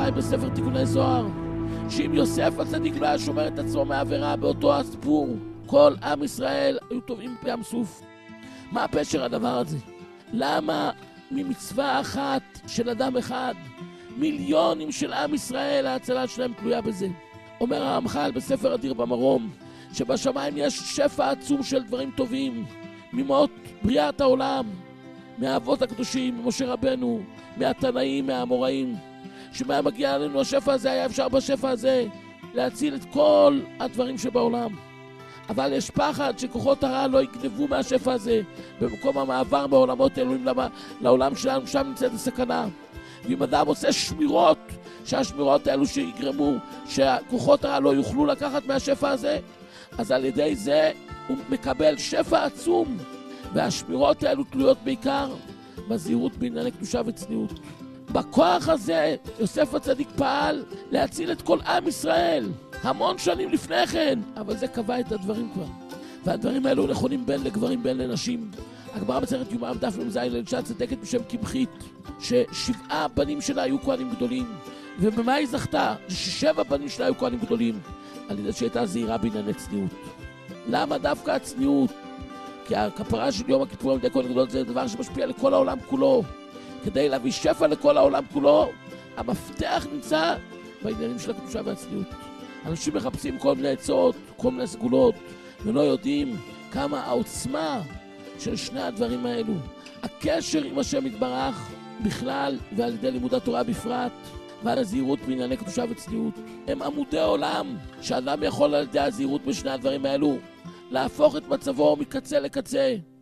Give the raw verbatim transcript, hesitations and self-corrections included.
חי בספר תיקוני זוהר, שאם יוסף הצדיק לא היה שומר את עצמו מעבירה באותו הסיפור, כל עם ישראל היו טובעים בים סוף. מה הפשר הדבר הזה? למה ממצווה אחת של אדם אחד, מיליונים של עם ישראל, ההצלה שלהם תלויה בזה? אומר הרמח"ל בספר אדיר במרום, שבשמיים יש שפע עצום של דברים טובים, ממות בריאת העולם, מהאבות הקדושים, ממשה רבנו, מהתנאים, מהאמוראים, שמה מגיע לנו השפע הזה, היה אפשר בשפע הזה להציל את כל הדברים שבעולם. אבל יש פחד שכוחות הרע לא יגנבו מהשפע הזה במקום המעבר בעולמות אלוהים לעולם שלנו, שם נמצאת הסכנה. ואם אדם עושה שמירות, שהשמירות האלו שיגרמו שהכוחות הרע לא יוכלו לקחת מהשפע הזה, אז על ידי זה הוא מקבל שפע עצום. והשמירות האלו תלויות בעיקר בזהירות בענייני קדושה וצניעות. בכוח הזה יוסף הצדיק פעל להציל את כל עם ישראל המון שנים לפני כן, אבל זה קבע את הדברים כבר. והדברים האלו נכונים בין לגברים בין לנשים. הגמרא במסכת יומא דף מ"ז, לאישה צדקת בשם קמחית, ששבעה בנים שלה היו כהנים גדולים. ובמה היא זכתה? ששבע בנים שלה היו כהנים גדולים, על ידי שהייתה זהירה בענייני צניעות. למה דווקא הצניעות? כי הכפרה של יום הכיפורים על ידי כהן גדול זה דבר שמשפיע לכל העולם כולו. כדי להביא שפע לכל העולם כולו, המפתח נמצא בעניינים של הקדושה והצניעות. אנשים מחפשים כל מיני עצות, כל מיני סגולות, ולא יודעים כמה העוצמה של שני הדברים האלו. הקשר עם השם יתברך בכלל, ועל ידי לימוד התורה בפרט, ועל הזהירות בענייני קדושה וצניעות, הם עמודי עולם, שאדם יכול על ידי הזהירות בשני הדברים האלו להפוך את מצבו מקצה לקצה.